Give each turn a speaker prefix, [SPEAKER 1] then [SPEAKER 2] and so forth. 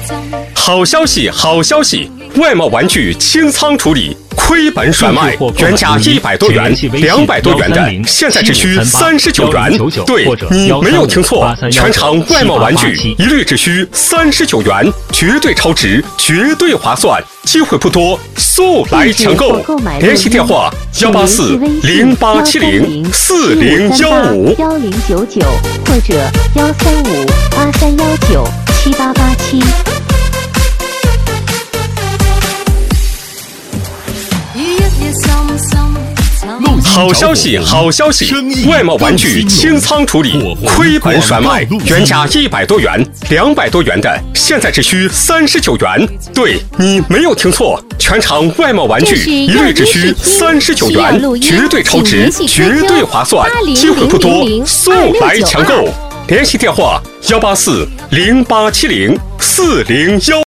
[SPEAKER 1] 好消息，好消息！外贸玩具清仓处理，亏本甩卖，原价100多元、200多元的，现在只需39元。对，你没有听错，全场外贸玩具一律只需39元，绝对超值，绝对划算，机会不多，速来抢购！联系电话
[SPEAKER 2] 184-0870-4015，1099或者135-8319-7887。
[SPEAKER 1] 好消息，好消息！外贸玩具清仓处理，亏本甩卖，原价100多元、200多元的，现在只需39元。对，你没有听错，全场外贸玩具一律只需39元，绝对超值，绝对划算，机会不多，速来抢购！联系电话184-0870-4015。